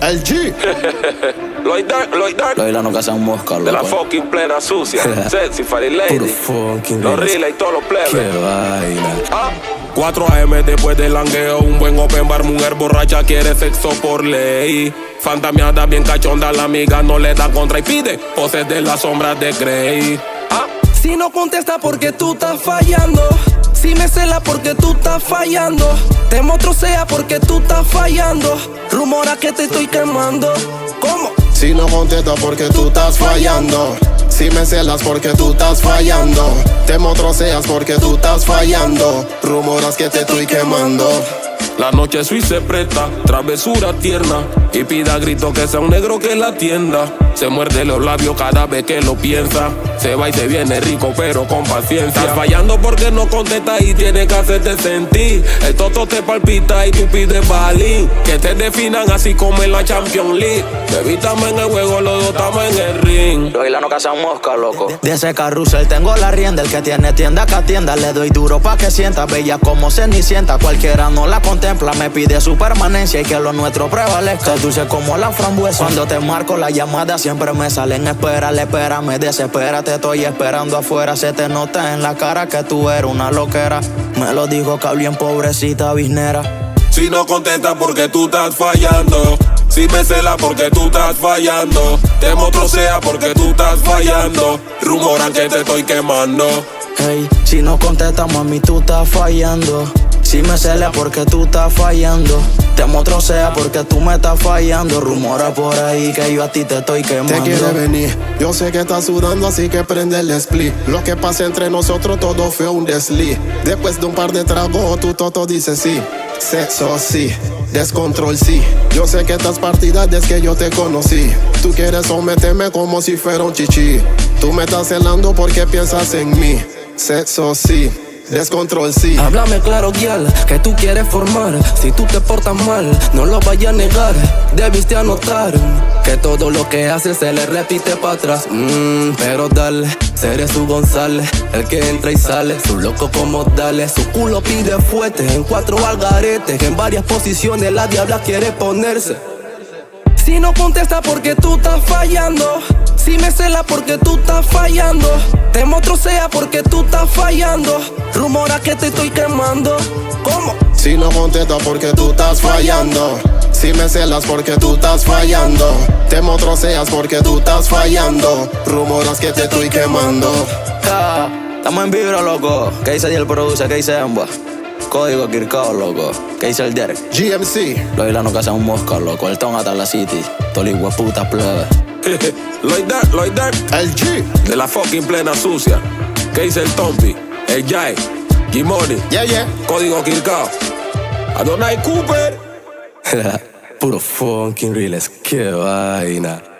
El G. Lloyd Dark. Los hilanos que hacen mosca, loco. De la fucking plena sucia. Sexy, Fari Lady. Puro fucking Los realest. Rila y todos los plebes. Qué vaina. 4 AM después del langueo, un buen open bar, mujer borracha quiere sexo por ley. Fantameada bien cachonda, la amiga no le da contra y pide poses de las sombras de Grey. Si no contesta porque tú estás fallando, si me cela porque tú estás fallando, te motrocea porque tú estás fallando, rumora que te estoy quemando. ¿Cómo? Si no contesta porque tú estás fallando, si me celas porque tú estás fallando, te motroceas porque tú estás fallando, rumoras que te estoy quemando. La noche suiza se presta, travesura tierna, y pida grito que sea un negro que la atienda. Se muerde los labios cada vez que lo piensa, se va y se viene rico pero con paciencia. Estás fallando porque no contesta y tiene que hacerte sentir. El toto te palpita y tú pides balín, que te definan así como en la Champions League. Evítame en el juego, los dos estamos en el ring. Los hilanos que hacen mosca, loco. De ese carrusel tengo la rienda, el que tiene tienda que atienda. Le doy duro pa' que sienta, bella como cenicienta. Cualquiera no la contempla, me pide su permanencia y que lo nuestro prevalezca. Dulce como la frambuesa, cuando te marco la llamada siempre me salen. Espérame, desespera, te estoy esperando afuera. Se te nota en la cara que tú eres una loquera. Me lo dijo que bien pobrecita biznera. Si no contestas porque tú estás fallando, si me celas porque tú estás fallando, te motrocea porque tú estás fallando, rumoran que te estoy quemando. Hey, si no contestas, mami, tú estás fallando. Si me celas porque tú estás fallando, te motrocea porque tú me estás fallando. Rumora por ahí que yo a ti te estoy quemando. Te quiere venir, yo sé que estás sudando, así que prende el split. Lo que pasa entre nosotros todo fue un desliz. Después de un par de tragos, tu toto dice sí. Sexo sí, descontrol sí. Yo sé que estás partida desde que yo te conocí. Tú quieres someterme como si fuera un chichi. Tú me estás celando porque piensas en mí. Sexo sí, descontrol sí. Háblame claro, guial, que tú quieres formar. Si tú te portas mal, no lo vayas a negar. Debiste anotar que todo lo que haces se le repite para atrás. Pero dale, seré su González, el que entra y sale, su loco como dale. Su culo pide fuerte en 4 algaretes, que en varias posiciones la diabla quiere ponerse. Si no contesta porque tú estás fallando, si me cela porque tú estás fallando, te motrocea porque tú estás fallando, rumora que te estoy quemando. ¿Cómo? Si no contesta porque tú estás fallando, si me celas porque tú estás fallando, te motroceas porque tú estás fallando, rumoras que te estoy quemando. Estamos en vibra, loco. ¿Qué dice el producer? ¿Qué dice Emba? Código Kirkao, loco. ¿Qué dice el Derek? GMC. Los hilanos que hacen un mosca, loco. El ton hasta la city. Todo el puta plebe. Lloyd Dark. El G. De la fucking plena sucia. ¿Qué dice el Tompi? El Jai. G-Money. Yeah. Código Kirkao. Adonai Cooper. Puro fucking realest. Qué vaina.